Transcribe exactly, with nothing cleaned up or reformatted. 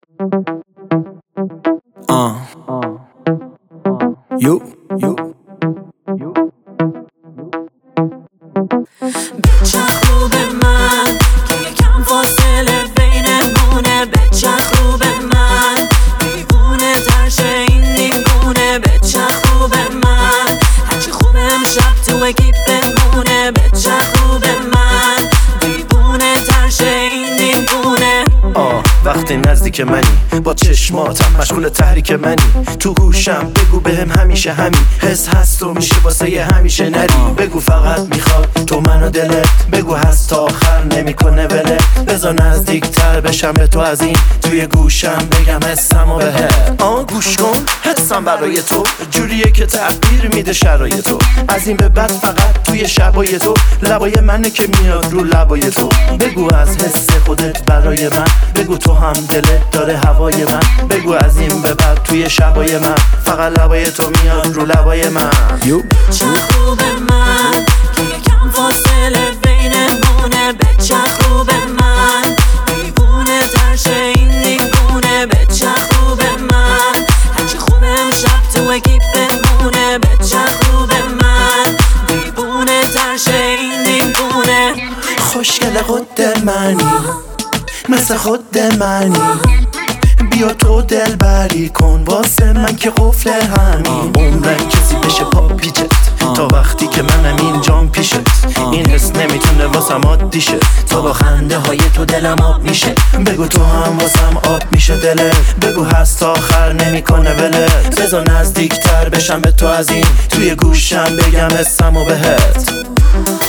آه یو یو بچه خوب من که یکم فاصله بینمونه، بچه خوب من دیوونه ترشه این دیوونه، بچه خوب من هرچی خوبه امشب تو اگی بمونه، بچه خوب من دیوونه ترشه این دیوونه. آه وقتی نزدیک منی با چشماتم مشغول تحریک منی، تو گوشم بگو بهم همیشه همین حس هست و میشه واسه یه همیشه نری، بگو فقط میخواد تو منو دلت، بگو هست تا آخر نمیکنه ولت، بذار نزدیک تر بشم به تو از این توی گوشم بگم حسم و بهت. آه گوش کن حسم برای تو جوریه که تغییر میده شرایط تو، از این به بعد فقط توی شبای تو لبای منه که میاد رو لبای تو، بگو از حس خودت برای من، بگو تو هم دلت داره هوای من، بگو از این به بعد توی شبای من فقط لبای تو میاد رو لبای من. یو بچه خوب من که یکم فاصله بینمونه، بچه خوب من دیوونه ترشه این دیوونه، بچه خوب من هرچی خوبه امشب تو اگی بمونه، بچه خوب من دیوونه ترشه این دیوونه. خوشگل خود منی مثل خود منی، بیا تو دل بری کن واسه من که قفل همین، عمرن کسی بشه پاپیچت تا وقتی که منم اینجام پیشت، این حس نمیتونه واسم عادی شه، تا با خنده های تو دلم آب میشه، بگو تو هم واسم آب میشه دلت، بگو هست تا آخر نمیکنه ولت، بذار نزدیک تر بشم به تو از این توی گوشم بگم حسم و بهت.